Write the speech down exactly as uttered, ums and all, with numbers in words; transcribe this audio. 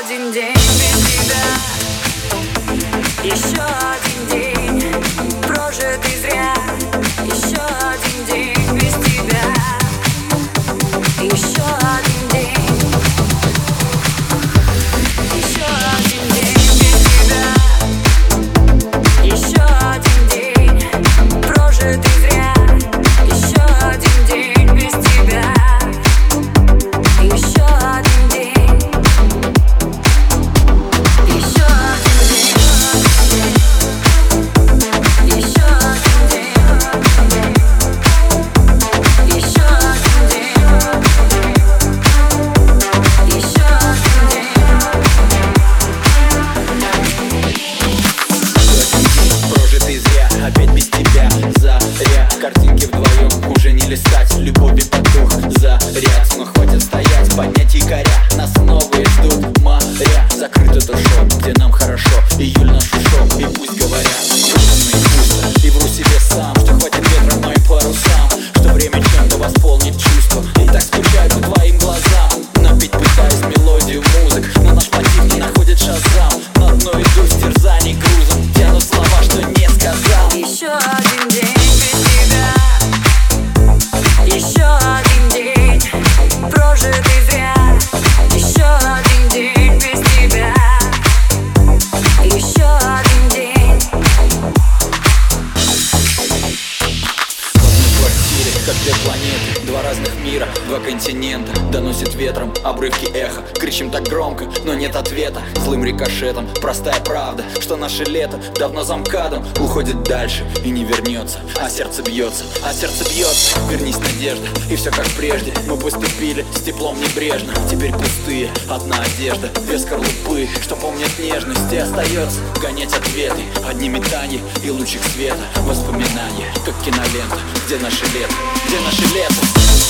один день без тебя, еще один день прожитый зря, еще один день без тебя, еще один день, еще один день без тебя, еще один день прожитый зря, еще один день без тебя, еще один день, еще один день, еще один день, еще один день, еще один день прожитый зря, опять без тебя, заря. Картинки вдвоем уже не листать, любовью потух заряд. Но хватит стоять, поднять якоря, нас новые ждут моря. Закрыт этот шоу, где нам хорошо, июль наш ушел, и пусть говорят грустно и пусто. И вру себе сам, что хватит ветра моим парусам, что время чем-то восполнит чувства. И так скучаю по твоим глазам, напеть пытаюсь мелодию музык, но наш мотив не находит шазам. На дно иду с терзаний грузом, тянут слова, что не сказал. еще один день без тебя, еще один день прожитый зря, еще один день без тебя, еще один день. В одной квартире, как две планеты, два разных мира, два континента. Доносит ветром обрывки эха, кричим так громко, но нет ответа. Злым рикошетом простая правда, что наше лето давно за МКАДом уходит дальше и не вернется. А сердце бьется, а сердце бьется. Вернись, надежда, и все как прежде. Мы поступили с теплом небрежно. Теперь пустые, одна одежда, две скорлупы, что помнят нежность. И остается гонять ответы, одни метания и лучик света. Воспоминания, как кинолента. Где наше лето, где наше лето?